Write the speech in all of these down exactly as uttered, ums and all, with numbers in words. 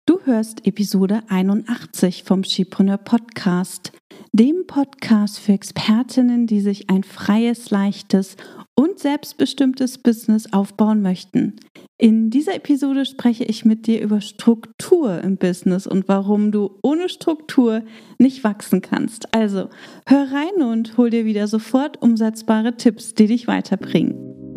Du hörst Episode einundachtzig vom Skipreneur Podcast, dem Podcast für Expertinnen, die sich ein freies, leichtes und selbstbestimmtes Business aufbauen möchten. In dieser Episode spreche ich mit dir über Struktur im Business und warum du ohne Struktur nicht wachsen kannst. Also hör rein und hol dir wieder sofort umsetzbare Tipps, die dich weiterbringen.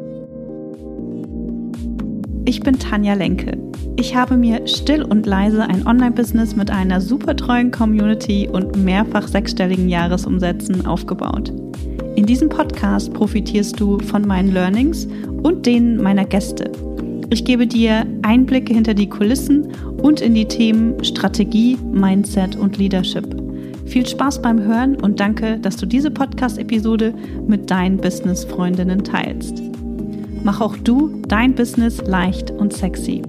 Ich bin Tanja Lenke. Ich habe mir still und leise ein Online-Business mit einer super treuen Community und mehrfach sechsstelligen Jahresumsätzen aufgebaut. In diesem Podcast profitierst du von meinen Learnings und denen meiner Gäste. Ich gebe dir Einblicke hinter die Kulissen und in die Themen Strategie, Mindset und Leadership. Viel Spaß beim Hören und danke, dass du diese Podcast-Episode mit deinen Business-Freundinnen teilst. Mach auch du dein Business leicht und sexy.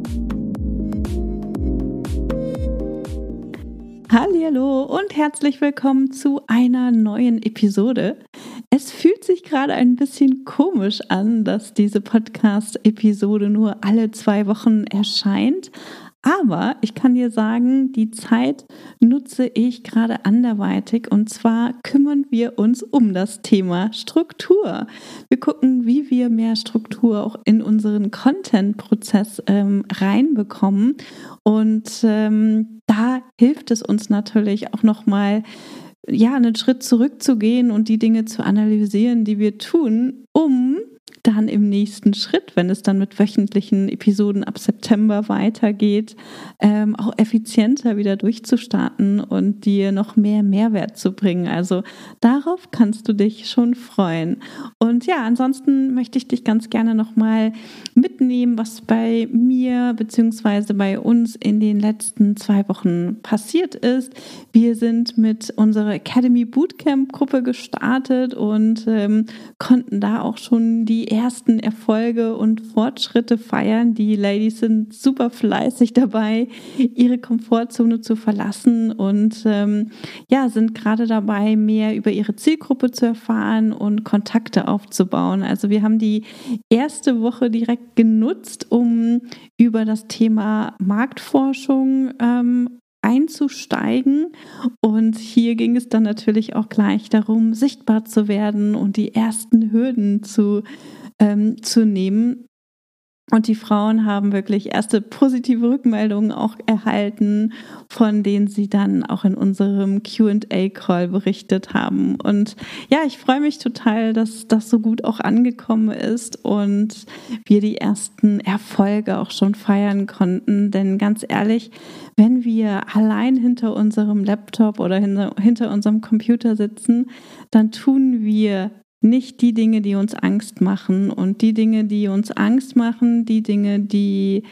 Hallihallo und herzlich willkommen zu einer neuen Episode. Es fühlt sich gerade ein bisschen komisch an, dass diese Podcast-Episode nur alle zwei Wochen erscheint. Aber ich kann dir sagen, die Zeit nutze ich gerade anderweitig und zwar kümmern wir uns um das Thema Struktur. Wir gucken, wie wir mehr Struktur auch in unseren Content-Prozess ähm, reinbekommen und ähm, da hilft es uns natürlich auch nochmal, ja, einen Schritt zurückzugehen und die Dinge zu analysieren, die wir tun, um dann im nächsten Schritt, wenn es dann mit wöchentlichen Episoden ab September weitergeht, ähm, auch effizienter wieder durchzustarten und dir noch mehr Mehrwert zu bringen. Also darauf kannst du dich schon freuen. Und ja, ansonsten möchte ich dich ganz gerne nochmal mitnehmen, was bei mir bzw. bei uns in den letzten zwei Wochen passiert ist. Wir sind mit unserer Academy Bootcamp Gruppe gestartet und ähm, konnten da auch schon die ersten Erfolge und Fortschritte feiern. Die Ladies sind super fleißig dabei, ihre Komfortzone zu verlassen und ähm, ja, sind gerade dabei, mehr über ihre Zielgruppe zu erfahren und Kontakte aufzubauen. Also wir haben die erste Woche direkt genutzt, um über das Thema Marktforschung ähm, einzusteigen und hier ging es dann natürlich auch gleich darum, sichtbar zu werden und die ersten Hürden zu, ähm, zu nehmen. Und die Frauen haben wirklich erste positive Rückmeldungen auch erhalten, von denen sie dann auch in unserem Q and A-Call berichtet haben. Und ja, ich freue mich total, dass das so gut auch angekommen ist und wir die ersten Erfolge auch schon feiern konnten. Denn ganz ehrlich, wenn wir allein hinter unserem Laptop oder hinter, hinter unserem Computer sitzen, dann tun wir nicht die Dinge, die uns Angst machen und die Dinge, die uns Angst machen, die Dinge, die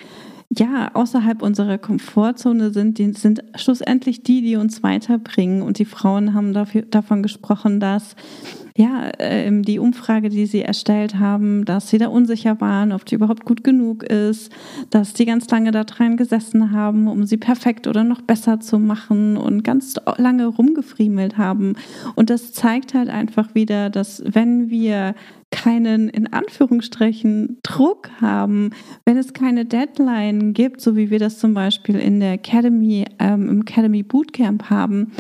ja außerhalb unserer Komfortzone sind, die sind schlussendlich die, die uns weiterbringen. Und die Frauen haben dafür, davon gesprochen, dass ja äh, die Umfrage, die sie erstellt haben, dass sie da unsicher waren, ob die überhaupt gut genug ist, dass die ganz lange da dran gesessen haben, um sie perfekt oder noch besser zu machen und ganz lange rumgefriemelt haben. Und das zeigt halt einfach wieder, dass wenn wir keinen, in Anführungsstrichen, Druck haben, wenn es keine Deadline gibt, so wie wir das zum Beispiel in der Academy, ähm, im Academy Bootcamp haben,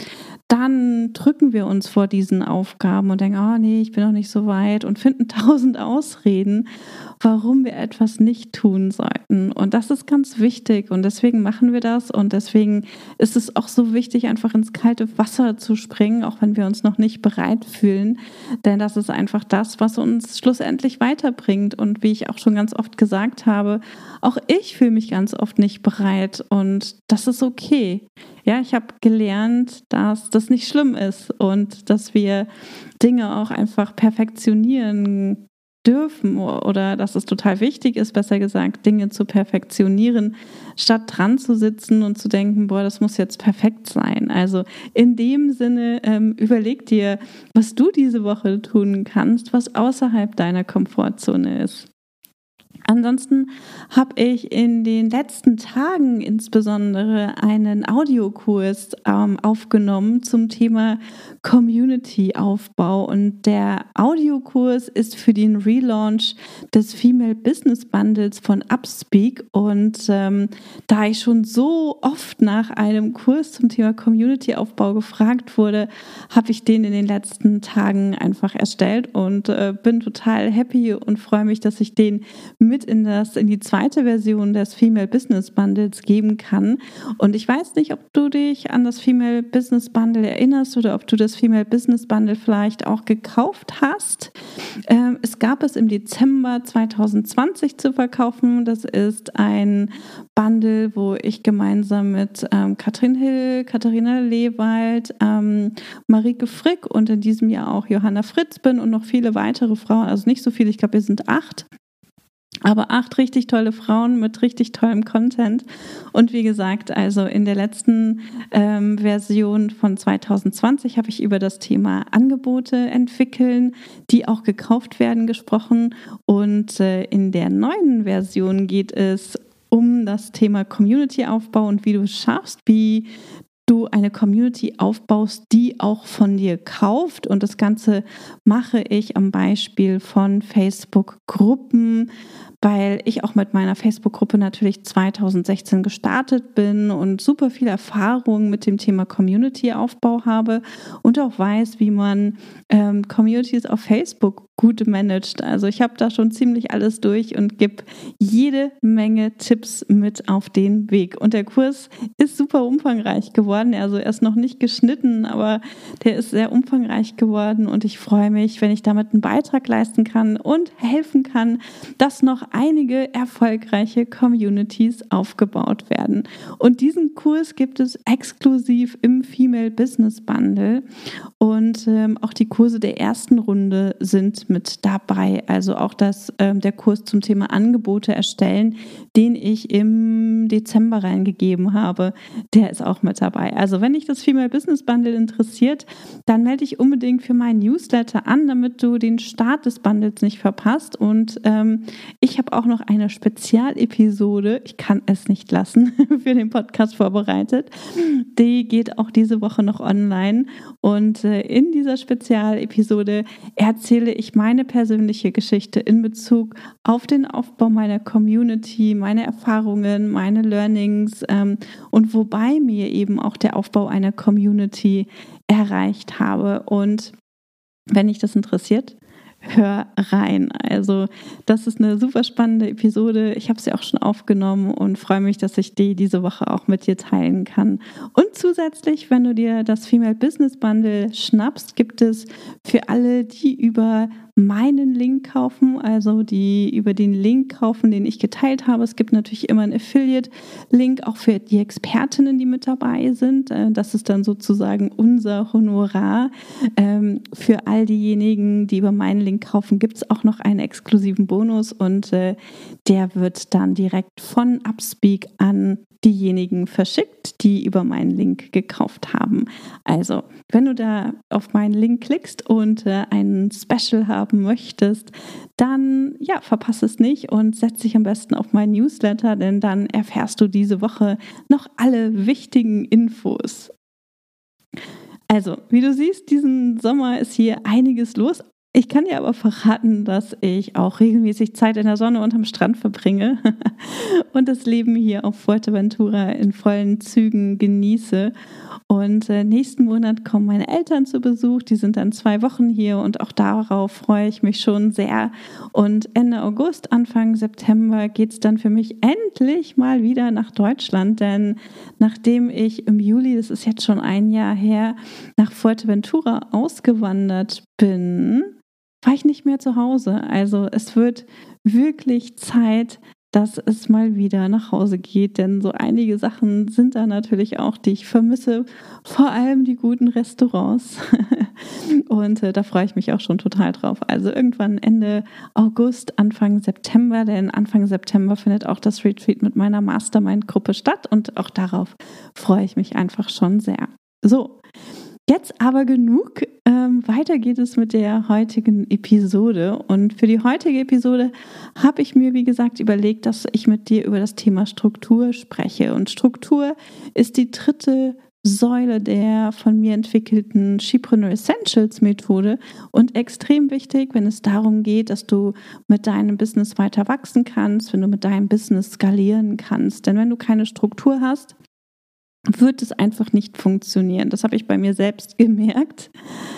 dann drücken wir uns vor diesen Aufgaben und denken, oh nee, ich bin noch nicht so weit und finden tausend Ausreden, warum wir etwas nicht tun sollten. Und das ist ganz wichtig und deswegen machen wir das und deswegen ist es auch so wichtig, einfach ins kalte Wasser zu springen, auch wenn wir uns noch nicht bereit fühlen, denn das ist einfach das, was uns schlussendlich weiterbringt und wie ich auch schon ganz oft gesagt habe, auch ich fühle mich ganz oft nicht bereit und das ist okay. Ja, ich habe gelernt, dass das nicht schlimm ist und dass wir Dinge auch einfach perfektionieren dürfen oder dass es total wichtig ist, besser gesagt, Dinge zu perfektionieren, statt dran zu sitzen und zu denken, boah, das muss jetzt perfekt sein. Also in dem Sinne, ähm, überleg dir, was du diese Woche tun kannst, was außerhalb deiner Komfortzone ist. Ansonsten habe ich in den letzten Tagen insbesondere einen Audiokurs ähm, aufgenommen zum Thema Community-Aufbau. Und der Audiokurs ist für den Relaunch des Female Business Bundles von Upspeak. Und ähm, da ich schon so oft nach einem Kurs zum Thema Community-Aufbau gefragt wurde, habe ich den in den letzten Tagen einfach erstellt und äh, bin total happy und freue mich, dass ich den mit in das in die zweite Version des Female Business Bundles geben kann. Und ich weiß nicht, ob du dich an das Female Business Bundle erinnerst oder ob du das Female Business Bundle vielleicht auch gekauft hast. Ähm, es gab es im Dezember zwanzig zwanzig zu verkaufen. Das ist ein Bundle, wo ich gemeinsam mit ähm, Katrin Hill, Katharina Lewald, ähm, Marike Frick und in diesem Jahr auch Johanna Fritz bin und noch viele weitere Frauen, also nicht so viele, ich glaube, wir sind acht. Aber acht richtig tolle Frauen mit richtig tollem Content. Und wie gesagt, also in der letzten ähm, Version von zwanzig zwanzig habe ich über das Thema Angebote entwickeln, die auch gekauft werden, gesprochen. Und äh, in der neuen Version geht es um das Thema Community-Aufbau und wie du es schaffst, wie du eine Community aufbaust, die auch von dir kauft. Und das Ganze mache ich am Beispiel von Facebook-Gruppen, weil ich auch mit meiner Facebook-Gruppe natürlich zwanzig sechzehn gestartet bin und super viel Erfahrung mit dem Thema Community-Aufbau habe und auch weiß, wie man ähm, Communities auf Facebook gut managt. Also ich habe da schon ziemlich alles durch und gebe jede Menge Tipps mit auf den Weg. Und der Kurs ist super umfangreich geworden. Also er ist noch nicht geschnitten, aber der ist sehr umfangreich geworden und ich freue mich, wenn ich damit einen Beitrag leisten kann und helfen kann, dass noch einige erfolgreiche Communities aufgebaut werden. Und diesen Kurs gibt es exklusiv im Female Business Bundle und ähm, auch die Kurse der ersten Runde sind mit dabei. Also auch das, ähm, der Kurs zum Thema Angebote erstellen, den ich im Dezember reingegeben habe, der ist auch mit dabei. Also wenn dich das Female Business Bundle interessiert, dann melde dich unbedingt für meinen Newsletter an, damit du den Start des Bundles nicht verpasst. Und ähm, ich habe auch noch eine Spezialepisode, ich kann es nicht lassen, für den Podcast vorbereitet. Die geht auch diese Woche noch online. Und äh, in dieser Spezialepisode erzähle ich meine persönliche Geschichte in Bezug auf den Aufbau meiner Community, meine Erfahrungen, meine Learnings ähm, und wobei mir eben auch der Aufbau einer Community erreicht habe. Und wenn dich das interessiert, hör rein. Also das ist eine super spannende Episode. Ich habe sie auch schon aufgenommen und freue mich, dass ich die diese Woche auch mit dir teilen kann. Und zusätzlich, wenn du dir das Female Business Bundle schnappst, gibt es für alle, die über meinen Link kaufen, also die über den Link kaufen, den ich geteilt habe. Es gibt natürlich immer einen Affiliate-Link, auch für die Expertinnen, die mit dabei sind. Das ist dann sozusagen unser Honorar. Für all diejenigen, die über meinen Link kaufen, gibt es auch noch einen exklusiven Bonus und der wird dann direkt von Upspeak an diejenigen verschickt, die über meinen Link gekauft haben. Also, wenn du da auf meinen Link klickst und äh, einen Special haben möchtest, dann ja, verpasse es nicht und setz dich am besten auf meinen Newsletter, denn dann erfährst du diese Woche noch alle wichtigen Infos. Also, wie du siehst, diesen Sommer ist hier einiges los. Ich kann dir aber verraten, dass ich auch regelmäßig Zeit in der Sonne und am Strand verbringe und das Leben hier auf Fuerteventura in vollen Zügen genieße. Und äh, nächsten Monat kommen meine Eltern zu Besuch, die sind dann zwei Wochen hier und auch darauf freue ich mich schon sehr. Und Ende August, Anfang September geht es dann für mich endlich mal wieder nach Deutschland, denn nachdem ich im Juli, das ist jetzt schon ein Jahr her, nach Fuerteventura ausgewandert bin, war ich nicht mehr zu Hause. Also es wird wirklich Zeit, dass es mal wieder nach Hause geht, denn so einige Sachen sind da natürlich auch, die ich vermisse, vor allem die guten Restaurants. Und äh, da freue ich mich auch schon total drauf. Also irgendwann Ende August, Anfang September, denn Anfang September findet auch das Retreat mit meiner Mastermind-Gruppe statt und auch darauf freue ich mich einfach schon sehr. So. Jetzt aber genug. Ähm, weiter geht es mit der heutigen Episode. Und für die heutige Episode habe ich mir, wie gesagt, überlegt, dass ich mit dir über das Thema Struktur spreche. Und Struktur ist die dritte Säule der von mir entwickelten Skipreneur Essentials Methode und extrem wichtig, wenn es darum geht, dass du mit deinem Business weiter wachsen kannst, wenn du mit deinem Business skalieren kannst. Denn wenn du keine Struktur hast, wird es einfach nicht funktionieren. Das habe ich bei mir selbst gemerkt.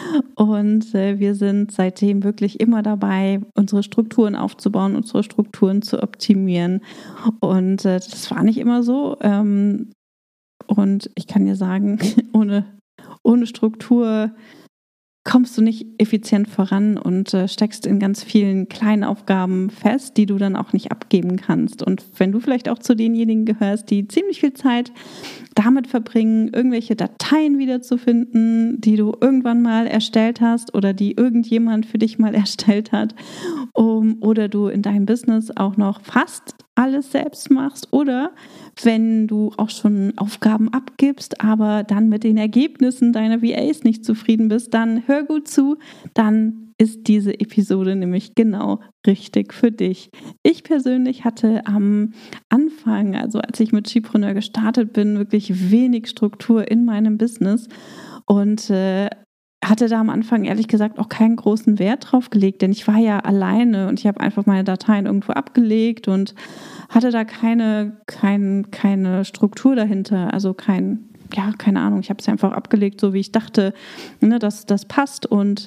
Und äh, wir sind seitdem wirklich immer dabei, unsere Strukturen aufzubauen, unsere Strukturen zu optimieren. Und äh, das war nicht immer so. Ähm, und ich kann dir sagen, ohne, ohne Struktur kommst du nicht effizient voran und äh, steckst in ganz vielen kleinen Aufgaben fest, die du dann auch nicht abgeben kannst. Und wenn du vielleicht auch zu denjenigen gehörst, die ziemlich viel Zeit damit verbringen, irgendwelche Dateien wiederzufinden, die du irgendwann mal erstellt hast oder die irgendjemand für dich mal erstellt hat, um, oder du in deinem Business auch noch fast alles selbst machst, oder wenn du auch schon Aufgaben abgibst, aber dann mit den Ergebnissen deiner V As nicht zufrieden bist, dann hör gut zu, dann ist diese Episode nämlich genau richtig für dich. Ich persönlich hatte am Anfang, also als ich mit Skipreneur gestartet bin, wirklich wenig Struktur in meinem Business und äh, hatte da am Anfang ehrlich gesagt auch keinen großen Wert drauf gelegt, denn ich war ja alleine und ich habe einfach meine Dateien irgendwo abgelegt und hatte da keine, kein, keine Struktur dahinter, also kein, ja, keine Ahnung, ich habe es einfach abgelegt, so wie ich dachte, ne, dass das passt und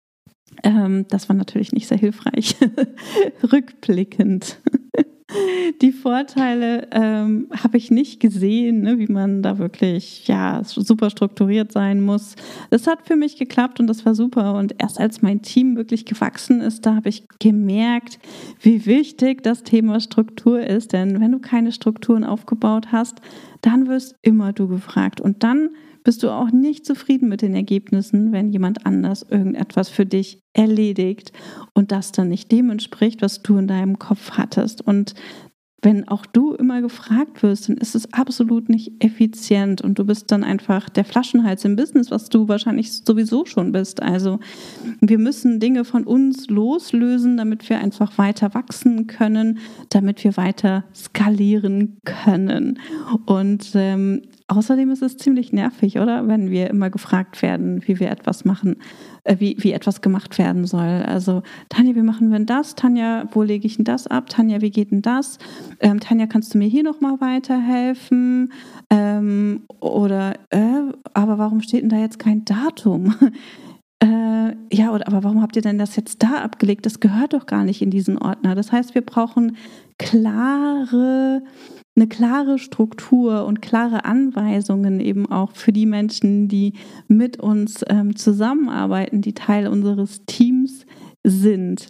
ähm, das war natürlich nicht sehr hilfreich, rückblickend. Die Vorteile ähm, habe ich nicht gesehen, ne, wie man da wirklich ja, super strukturiert sein muss. Das hat für mich geklappt und das war super. Und erst als mein Team wirklich gewachsen ist, da habe ich gemerkt, wie wichtig das Thema Struktur ist. Denn wenn du keine Strukturen aufgebaut hast, dann wirst immer du gefragt. Und dann bist du auch nicht zufrieden mit den Ergebnissen, wenn jemand anders irgendetwas für dich erledigt und das dann nicht dem entspricht, was du in deinem Kopf hattest. Und wenn auch du immer gefragt wirst, dann ist es absolut nicht effizient und du bist dann einfach der Flaschenhals im Business, was du wahrscheinlich sowieso schon bist. Also wir müssen Dinge von uns loslösen, damit wir einfach weiter wachsen können, damit wir weiter skalieren können. Und ähm, außerdem ist es ziemlich nervig, oder? Wenn wir immer gefragt werden, wie wir etwas machen, äh, wie, wie etwas gemacht werden soll. Also, Tanja, wie machen wir denn das? Tanja, wo lege ich denn das ab? Tanja, wie geht denn das? Ähm, Tanja, kannst du mir hier nochmal weiterhelfen? Ähm, oder, äh, aber warum steht denn da jetzt kein Datum? äh, ja, oder aber warum habt ihr denn das jetzt da abgelegt? Das gehört doch gar nicht in diesen Ordner. Das heißt, wir brauchen klare eine klare Struktur und klare Anweisungen eben auch für die Menschen, die mit uns ähm, zusammenarbeiten, die Teil unseres Teams sind.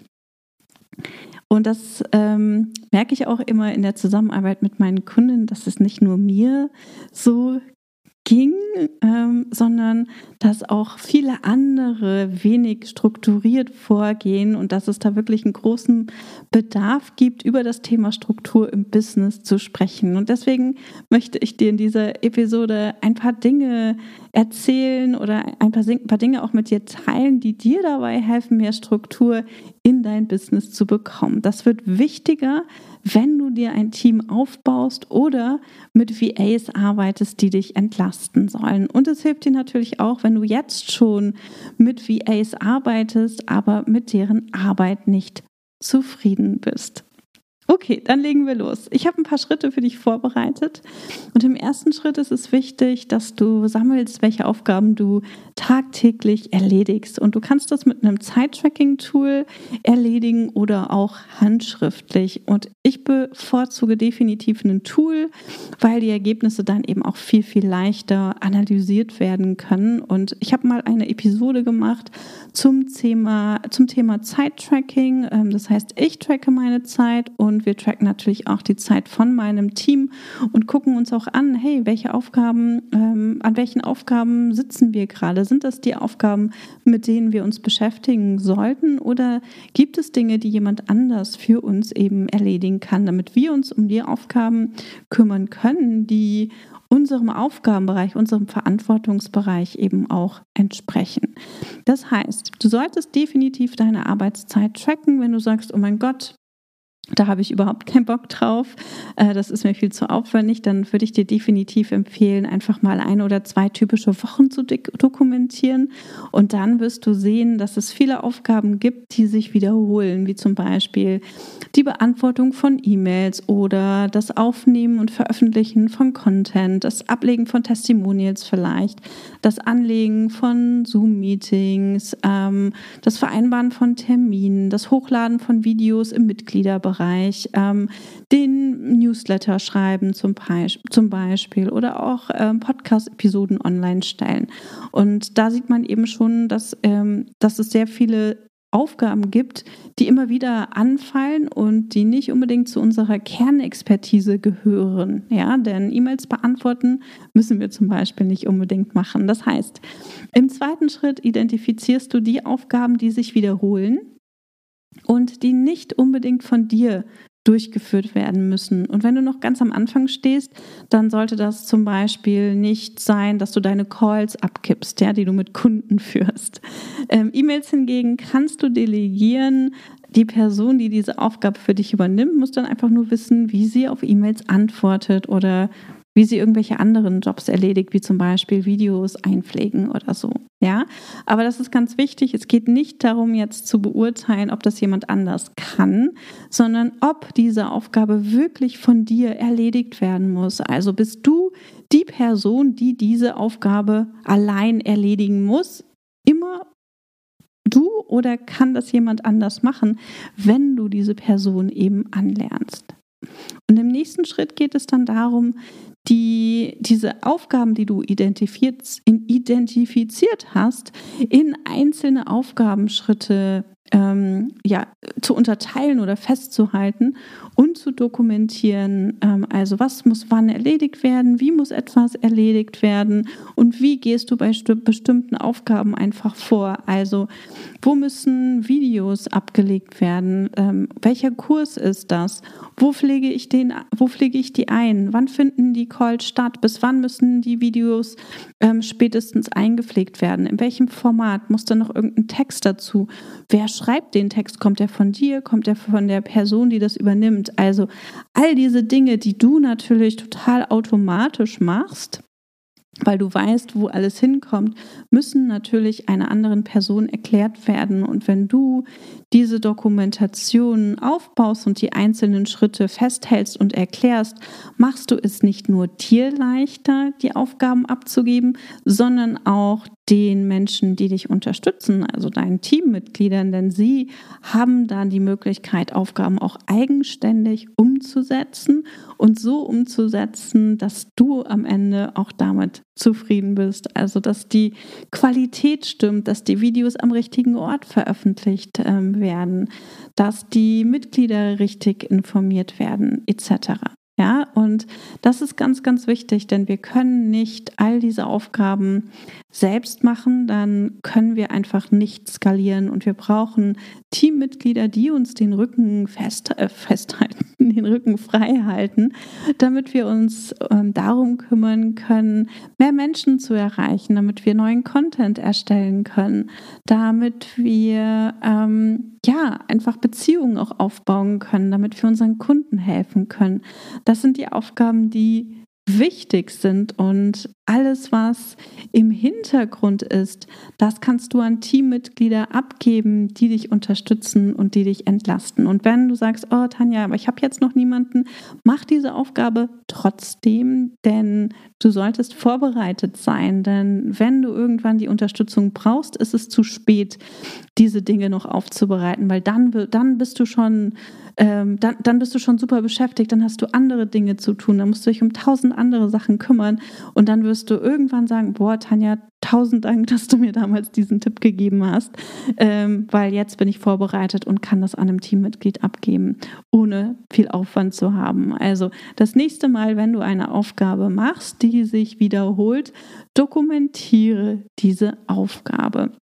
Und das ähm, merke ich auch immer in der Zusammenarbeit mit meinen Kunden, dass es nicht nur mir so ging, ähm, sondern dass auch viele andere wenig strukturiert vorgehen und dass es da wirklich einen großen Bedarf gibt, über das Thema Struktur im Business zu sprechen. Und deswegen möchte ich dir in dieser Episode ein paar Dinge erzählen oder ein paar, ein paar Dinge auch mit dir teilen, die dir dabei helfen, mehr Struktur in dein Business zu bekommen. Das wird wichtiger, wenn du dir ein Team aufbaust oder mit V As arbeitest, die dich entlasten sollen. Und es hilft dir natürlich auch, wenn du jetzt schon mit V As arbeitest, aber mit deren Arbeit nicht zufrieden bist. Okay, dann legen wir los. Ich habe ein paar Schritte für dich vorbereitet und im ersten Schritt ist es wichtig, dass du sammelst, welche Aufgaben du tagtäglich erledigst und du kannst das mit einem Zeit-Tracking-Tool erledigen oder auch handschriftlich und ich bevorzuge definitiv ein Tool, weil die Ergebnisse dann eben auch viel, viel leichter analysiert werden können und ich habe mal eine Episode gemacht zum Thema, zum Thema Zeit-Tracking, das heißt, ich tracke meine Zeit und Und wir tracken natürlich auch die Zeit von meinem Team und gucken uns auch an, hey, welche Aufgaben, ähm, an welchen Aufgaben sitzen wir gerade? Sind das die Aufgaben, mit denen wir uns beschäftigen sollten? Oder gibt es Dinge, die jemand anders für uns eben erledigen kann, damit wir uns um die Aufgaben kümmern können, die unser unserem Aufgabenbereich, unserem Verantwortungsbereich eben auch entsprechen. Das heißt, du solltest definitiv deine Arbeitszeit tracken, wenn du sagst, oh mein Gott, da habe ich überhaupt keinen Bock drauf, das ist mir viel zu aufwendig, dann würde ich dir definitiv empfehlen, einfach mal ein oder zwei typische Wochen zu dokumentieren und dann wirst du sehen, dass es viele Aufgaben gibt, die sich wiederholen, wie zum Beispiel die Beantwortung von E-Mails oder das Aufnehmen und Veröffentlichen von Content, das Ablegen von Testimonials vielleicht, das Anlegen von Zoom-Meetings, das Vereinbaren von Terminen, das Hochladen von Videos im Mitgliederbereich, Bereich, ähm, den Newsletter schreiben zum, Be- zum Beispiel oder auch ähm, Podcast-Episoden online stellen. Und da sieht man eben schon, dass, ähm, dass es sehr viele Aufgaben gibt, die immer wieder anfallen und die nicht unbedingt zu unserer Kernexpertise gehören. Ja, denn E-Mails beantworten müssen wir zum Beispiel nicht unbedingt machen. Das heißt, im zweiten Schritt identifizierst du die Aufgaben, die sich wiederholen und die nicht unbedingt von dir durchgeführt werden müssen. Und wenn du noch ganz am Anfang stehst, dann sollte das zum Beispiel nicht sein, dass du deine Calls abkippst, ja, die du mit Kunden führst. Ähm, E-Mails hingegen kannst du delegieren. Die Person, die diese Aufgabe für dich übernimmt, muss dann einfach nur wissen, wie sie auf E-Mails antwortet oder wie sie irgendwelche anderen Jobs erledigt, wie zum Beispiel Videos einpflegen oder so. Ja, aber das ist ganz wichtig. Es geht nicht darum, jetzt zu beurteilen, ob das jemand anders kann, sondern ob diese Aufgabe wirklich von dir erledigt werden muss. Also bist du die Person, die diese Aufgabe allein erledigen muss, immer du oder kann das jemand anders machen, wenn du diese Person eben anlernst? Und im nächsten Schritt geht es dann darum, die, diese Aufgaben, die du identifiziert, identifiziert hast, in einzelne Aufgabenschritte ähm, ja, zu unterteilen oder festzuhalten und zu dokumentieren. Ähm, also was muss wann erledigt werden, wie muss etwas erledigt werden und wie gehst du bei st- bestimmten Aufgaben einfach vor. Also wo müssen Videos abgelegt werden, ähm, welcher Kurs ist das, wo pflege ich den, wo pflege ich die ein, wann finden die Calls statt, bis wann müssen die Videos ähm, spätestens eingepflegt werden, in welchem Format, muss da noch irgendein Text dazu, wer schreibt den Text, kommt der von dir, kommt der von der Person, die das übernimmt, also all diese Dinge, die du natürlich total automatisch machst, weil du weißt, wo alles hinkommt, müssen natürlich einer anderen Person erklärt werden. Und wenn du diese Dokumentation aufbaust und die einzelnen Schritte festhältst und erklärst, machst du es nicht nur dir leichter, die Aufgaben abzugeben, sondern auch den Menschen, die dich unterstützen, also deinen Teammitgliedern, denn sie haben dann die Möglichkeit, Aufgaben auch eigenständig umzusetzen und so umzusetzen, dass du am Ende auch damit zufrieden bist. Also, dass die Qualität stimmt, dass die Videos am richtigen Ort veröffentlicht ähm, werden, dass die Mitglieder richtig informiert werden, et cetera. Ja, und das ist ganz, ganz wichtig, denn wir können nicht all diese Aufgaben selbst machen, dann können wir einfach nicht skalieren und wir brauchen Teammitglieder, die uns den Rücken fest, äh, festhalten, den Rücken frei halten, damit wir uns ähm, darum kümmern können, mehr Menschen zu erreichen, damit wir neuen Content erstellen können, damit wir ähm, ja einfach Beziehungen auch aufbauen können, damit wir unseren Kunden helfen können. Das sind die Aufgaben, die wichtig sind und alles, was im Hintergrund ist, das kannst du an Teammitglieder abgeben, die dich unterstützen und die dich entlasten. Und wenn du sagst, oh Tanja, aber ich habe jetzt noch niemanden, mach diese Aufgabe trotzdem, denn du solltest vorbereitet sein, denn wenn du irgendwann die Unterstützung brauchst, ist es zu spät, diese Dinge noch aufzubereiten, weil dann, dann bist du schon ähm, dann, dann bist du schon super beschäftigt, dann hast du andere Dinge zu tun, dann musst du dich um tausend andere Sachen kümmern und dann wirst du irgendwann sagen, boah Tanja, tausend Dank, dass du mir damals diesen Tipp gegeben hast, ähm, weil jetzt bin ich vorbereitet und kann das an einem Teammitglied abgeben, ohne viel Aufwand zu haben. Also das nächste Mal, wenn du eine Aufgabe machst, die sich wiederholt, dokumentiere diese Aufgabe.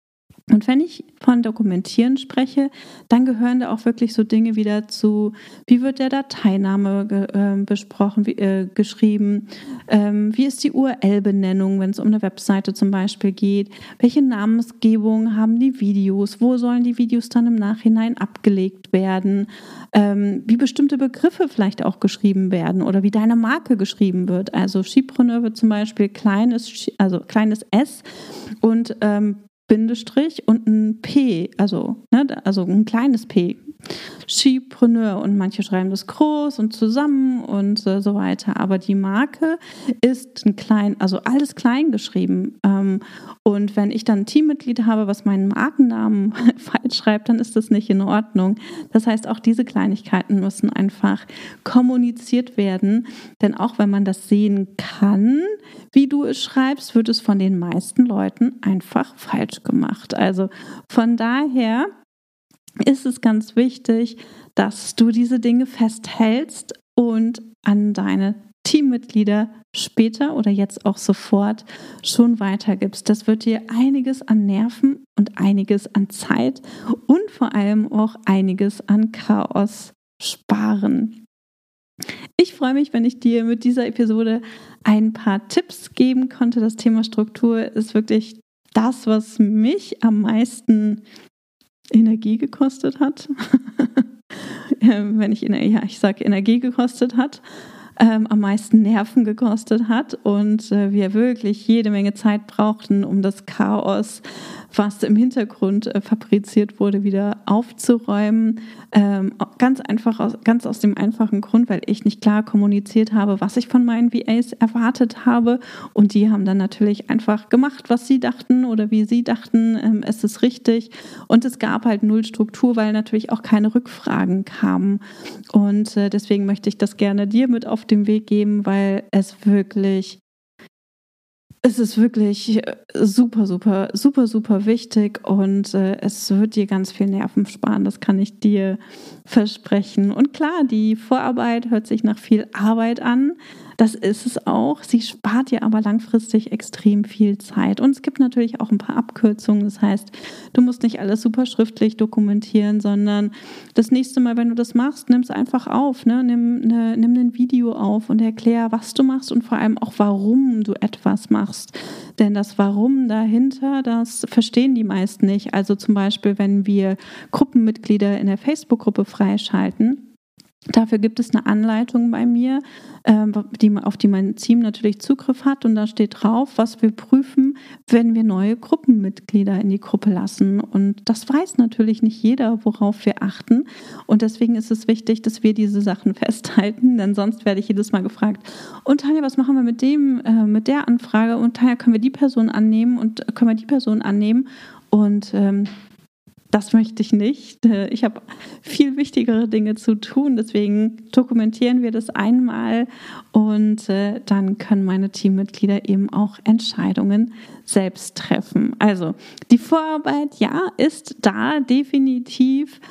Und wenn ich von Dokumentieren spreche, dann gehören da auch wirklich so Dinge wie dazu, wie wird der Dateiname ge, äh, besprochen, wie, äh, geschrieben, ähm, wie ist die U R L-Benennung, wenn es um eine Webseite zum Beispiel geht, welche Namensgebung haben die Videos, wo sollen die Videos dann im Nachhinein abgelegt werden, ähm, wie bestimmte Begriffe vielleicht auch geschrieben werden oder wie deine Marke geschrieben wird. Also Skipreneur wird zum Beispiel kleines, also kleines S und ähm, Bindestrich und ein P, also, ne, also ein kleines P. Skipreneur, und manche schreiben das groß und zusammen und äh, so weiter. Aber die Marke ist ein klein, also alles klein geschrieben. Ähm, und wenn ich dann ein Teammitglied habe, was meinen Markennamen falsch schreibt, dann ist das nicht in Ordnung. Das heißt, auch diese Kleinigkeiten müssen einfach kommuniziert werden. Denn auch wenn man das sehen kann, wie du es schreibst, wird es von den meisten Leuten einfach falsch gemacht. Also von daher ist es ganz wichtig, dass du diese Dinge festhältst und an deine Teammitglieder später oder jetzt auch sofort schon weitergibst. Das wird dir einiges an Nerven und einiges an Zeit und vor allem auch einiges an Chaos sparen. Ich freue mich, wenn ich dir mit dieser Episode ein paar Tipps geben konnte. Das Thema Struktur ist wirklich das, was mich am meisten Energie gekostet hat. Wenn ich, ja, ich sage Energie gekostet hat, ähm, am meisten Nerven gekostet hat und äh, wir wirklich jede Menge Zeit brauchten, um das Chaos, was im Hintergrund äh, fabriziert wurde, wieder aufzuräumen. Ähm, ganz einfach, aus, ganz aus dem einfachen Grund, weil ich nicht klar kommuniziert habe, was ich von meinen V As erwartet habe, und die haben dann natürlich einfach gemacht, was sie dachten oder wie sie dachten, ähm, es ist richtig, und es gab halt null Struktur, weil natürlich auch keine Rückfragen kamen, und äh, deswegen möchte ich das gerne dir mit auf den Weg geben, weil es wirklich Es ist wirklich super, super, super, super wichtig, und äh, es wird dir ganz viel Nerven sparen, das kann ich dir versprechen. Und klar, die Vorarbeit hört sich nach viel Arbeit an, das ist es auch. Sie spart dir aber langfristig extrem viel Zeit. Und es gibt natürlich auch ein paar Abkürzungen, das heißt, du musst nicht alles super schriftlich dokumentieren, sondern das nächste Mal, wenn du das machst, nimm es einfach auf, ne? Nimm, ne, nimm ein Video auf und erklär, was du machst und vor allem auch, warum du etwas machst. Denn das Warum dahinter, das verstehen die meisten nicht. Also zum Beispiel, wenn wir Gruppenmitglieder in der Facebook-Gruppe freischalten, dafür gibt es eine Anleitung bei mir, die, auf die mein Team natürlich Zugriff hat, und da steht drauf, was wir prüfen, wenn wir neue Gruppenmitglieder in die Gruppe lassen. Und das weiß natürlich nicht jeder, worauf wir achten, und deswegen ist es wichtig, dass wir diese Sachen festhalten, denn sonst werde ich jedes Mal gefragt, und Tanja, was machen wir mit dem, äh, mit der Anfrage, und Tanja, können wir die Person annehmen und können wir die Person annehmen, und ähm, das möchte ich nicht. Ich habe viel wichtigere Dinge zu tun, deswegen dokumentieren wir das einmal, und äh, dann können meine Teammitglieder eben auch Entscheidungen selbst treffen. Also die Vorarbeit, ja, ist da definitiv,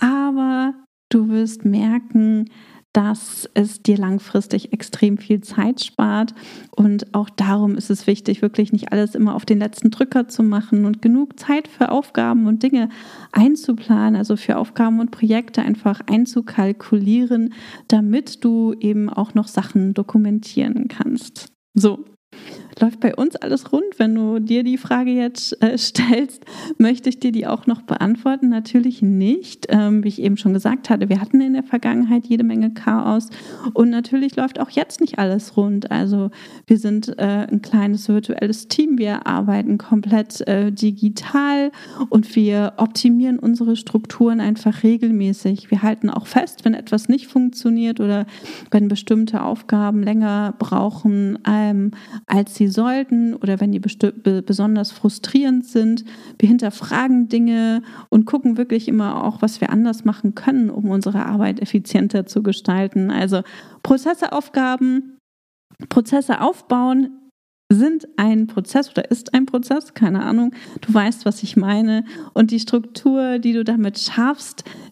aber du wirst merken, dass es dir langfristig extrem viel Zeit spart, und auch darum ist es wichtig, wirklich nicht alles immer auf den letzten Drücker zu machen und genug Zeit für Aufgaben und Dinge einzuplanen, also für Aufgaben und Projekte einfach einzukalkulieren, damit du eben auch noch Sachen dokumentieren kannst. So. Läuft bei uns alles rund? Wenn du dir die Frage jetzt äh, stellst, möchte ich dir die auch noch beantworten? Natürlich nicht. Ähm, wie ich eben schon gesagt hatte, wir hatten in der Vergangenheit jede Menge Chaos, und natürlich läuft auch jetzt nicht alles rund. Also wir sind äh, ein kleines virtuelles Team, wir arbeiten komplett äh, digital, und wir optimieren unsere Strukturen einfach regelmäßig. Wir halten auch fest, wenn etwas nicht funktioniert oder wenn bestimmte Aufgaben länger brauchen, ähm, als sie sollten, oder wenn die besti- besonders frustrierend sind. Wir hinterfragen Dinge und gucken wirklich immer auch, was wir anders machen können, um unsere Arbeit effizienter zu gestalten. Also Prozesse, Aufgaben, Prozesse aufbauen sind ein Prozess oder ist ein Prozess, keine Ahnung, du weißt, was ich meine, und die Struktur, die du damit schaffst,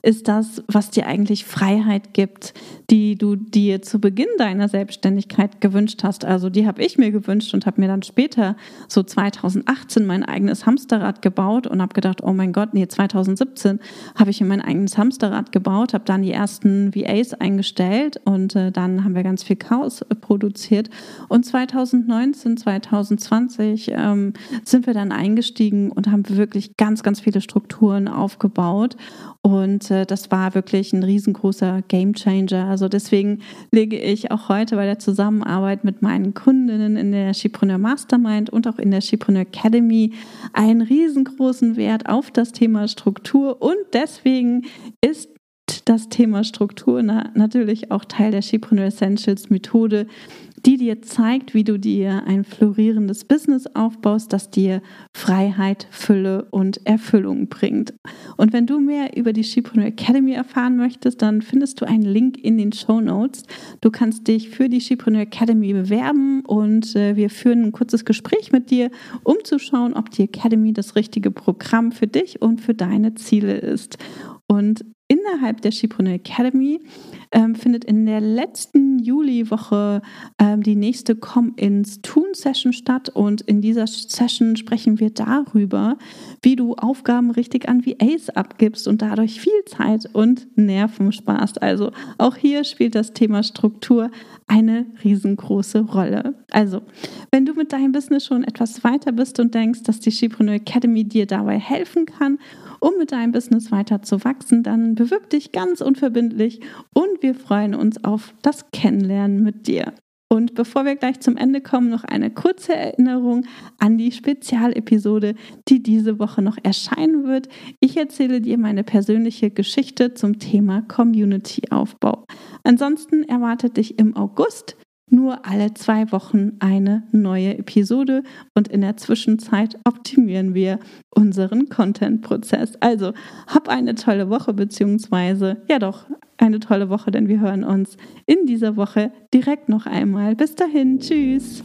ist das, was dir eigentlich Freiheit gibt, die du dir zu Beginn deiner Selbstständigkeit gewünscht hast. Also die habe ich mir gewünscht und habe mir dann später so zweitausendachtzehn mein eigenes Hamsterrad gebaut und habe gedacht, oh mein Gott, nee, zweitausendsiebzehn habe ich mir mein eigenes Hamsterrad gebaut, habe dann die ersten V As eingestellt und äh, dann haben wir ganz viel Chaos äh, produziert. Und zweitausendneunzehn, zweitausendzwanzig ähm, sind wir dann eingestiegen und haben wirklich ganz, ganz viele Strukturen aufgebaut. Und äh, das war wirklich ein riesengroßer Gamechanger. Also deswegen lege ich auch heute bei der Zusammenarbeit mit meinen Kundinnen in der Skipreneur Mastermind und auch in der Skipreneur Academy einen riesengroßen Wert auf das Thema Struktur. Und deswegen ist das Thema Struktur na, natürlich auch Teil der Skipreneur Essentials Methode, die dir zeigt, wie du dir ein florierendes Business aufbaust, das dir Freiheit, Fülle und Erfüllung bringt. Und wenn du mehr über die Skipreneur Academy erfahren möchtest, dann findest du einen Link in den Shownotes. Du kannst dich für die Skipreneur Academy bewerben und äh, wir führen ein kurzes Gespräch mit dir, um zu schauen, ob die Academy das richtige Programm für dich und für deine Ziele ist. Und innerhalb der Skipreneur Academy ähm, findet in der letzten Juliwoche ähm, die nächste Komm ins Tun-Session statt und in dieser Session sprechen wir darüber, wie du Aufgaben richtig an V As abgibst und dadurch viel Zeit und Nerven sparst. Also auch hier spielt das Thema Struktur eine riesengroße Rolle. Also, wenn du mit deinem Business schon etwas weiter bist und denkst, dass die Skipreneur Academy dir dabei helfen kann, um mit deinem Business weiter zu wachsen, dann bewirb dich ganz unverbindlich und wir freuen uns auf das Kennenlernen mit dir. Und bevor wir gleich zum Ende kommen, noch eine kurze Erinnerung an die Spezialepisode, die diese Woche noch erscheinen wird. Ich erzähle dir meine persönliche Geschichte zum Thema Community-Aufbau. Ansonsten erwartet dich im August nur alle zwei Wochen eine neue Episode und in der Zwischenzeit optimieren wir unseren Content-Prozess. Also hab eine tolle Woche, beziehungsweise ja doch eine tolle Woche, denn wir hören uns in dieser Woche direkt noch einmal. Bis dahin, tschüss!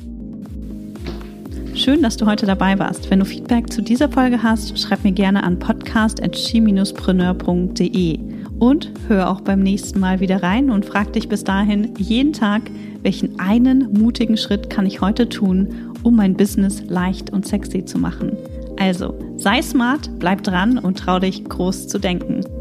Schön, dass du heute dabei warst. Wenn du Feedback zu dieser Folge hast, schreib mir gerne an podcast at ski dash preneur punkt de und hör auch beim nächsten Mal wieder rein und frag dich bis dahin jeden Tag, welchen einen mutigen Schritt kann ich heute tun, um mein Business leicht und sexy zu machen. Also, sei smart, bleib dran und trau dich groß zu denken.